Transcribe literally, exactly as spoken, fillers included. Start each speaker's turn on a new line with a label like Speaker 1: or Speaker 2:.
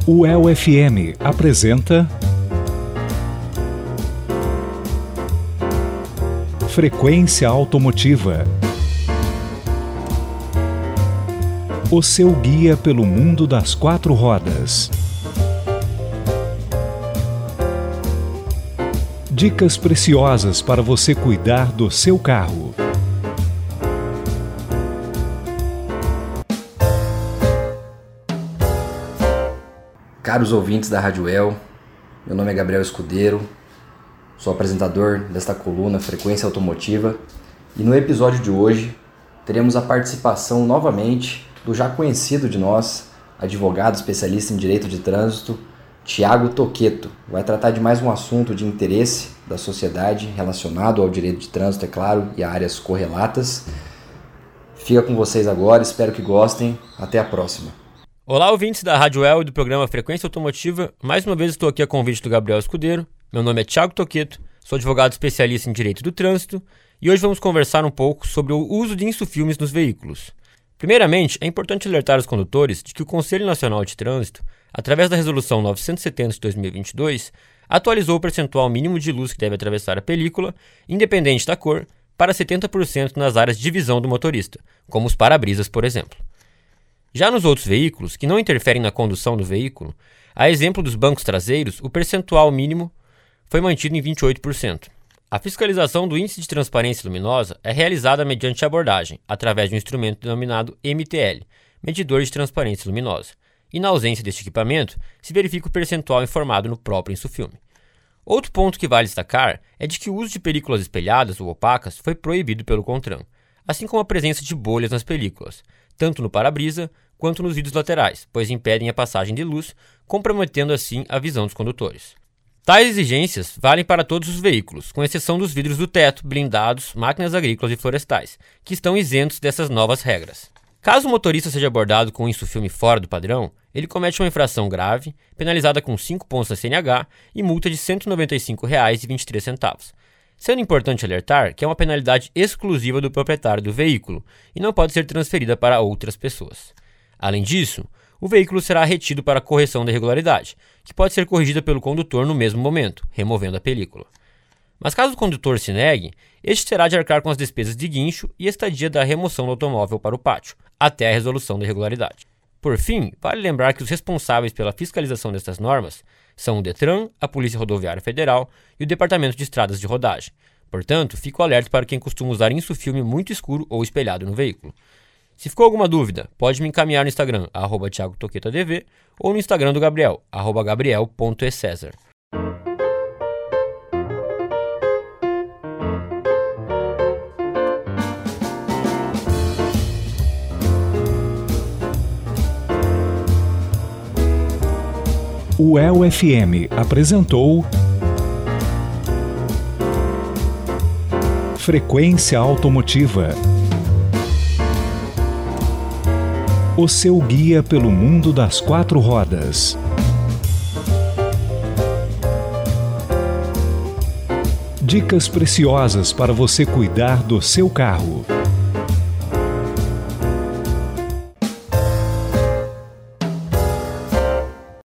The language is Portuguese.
Speaker 1: O E L F M apresenta Frequência Automotiva, o seu guia pelo mundo das quatro rodas. Dicas preciosas para você cuidar do seu carro.
Speaker 2: Caros ouvintes da Rádio E L, meu nome é Gabriel Escudeiro, sou apresentador desta coluna Frequência Automotiva e no episódio de hoje teremos a participação novamente do já conhecido de nós, advogado especialista em direito de trânsito, Thiago Toqueto. Vai tratar de mais um assunto de interesse da sociedade relacionado ao direito de trânsito, é claro, e a áreas correlatas. Fica com vocês agora, espero que gostem. Até a próxima.
Speaker 3: Olá, ouvintes da Rádio E L e do programa Frequência Automotiva. Mais uma vez estou aqui a convite do Gabriel Escudeiro. Meu nome é Thiago Toqueto, sou advogado especialista em direito do trânsito e hoje vamos conversar um pouco sobre o uso de insufilmes nos veículos. Primeiramente, é importante alertar os condutores de que o Conselho Nacional de Trânsito, através da Resolução novecentos e setenta de dois mil e vinte e dois, atualizou o percentual mínimo de luz que deve atravessar a película, independente da cor, para setenta por cento nas áreas de visão do motorista, como os para-brisas, por exemplo. Já nos outros veículos, que não interferem na condução do veículo, a exemplo dos bancos traseiros, o percentual mínimo foi mantido em vinte e oito por cento. A fiscalização do índice de transparência luminosa é realizada mediante abordagem, através de um instrumento denominado M T L, medidor de transparência luminosa, e na ausência deste equipamento, se verifica o percentual informado no próprio insufilme. Outro ponto que vale destacar é de que o uso de películas espelhadas ou opacas foi proibido pelo CONTRAN, assim como a presença de bolhas nas películas, tanto no para-brisa quanto nos vidros laterais, pois impedem a passagem de luz, comprometendo assim a visão dos condutores. Tais exigências valem para todos os veículos, com exceção dos vidros do teto, blindados, máquinas agrícolas e florestais, que estão isentos dessas novas regras. Caso o motorista seja abordado com um insufilme fora do padrão, ele comete uma infração grave, penalizada com cinco pontos da C N H e multa de cento e noventa e cinco reais e vinte e três centavos. Sendo importante alertar que é uma penalidade exclusiva do proprietário do veículo e não pode ser transferida para outras pessoas. Além disso, o veículo será retido para correção da irregularidade, que pode ser corrigida pelo condutor no mesmo momento, removendo a película. Mas caso o condutor se negue, este terá de arcar com as despesas de guincho e estadia da remoção do automóvel para o pátio, até a resolução da irregularidade. Por fim, vale lembrar que os responsáveis pela fiscalização destas normas são o DETRAN, a Polícia Rodoviária Federal e o Departamento de Estradas de Rodagem. Portanto, fico alerta para quem costuma usar insufilme muito escuro ou espelhado no veículo. Se ficou alguma dúvida, pode me encaminhar no Instagram, arroba Thiago Toqueto A D V, ou no Instagram do Gabriel, arroba gabriel ponto e cesar.
Speaker 1: O E L F M apresentou Frequência Automotiva, o seu guia pelo mundo das quatro rodas. Dicas preciosas para você cuidar do seu carro.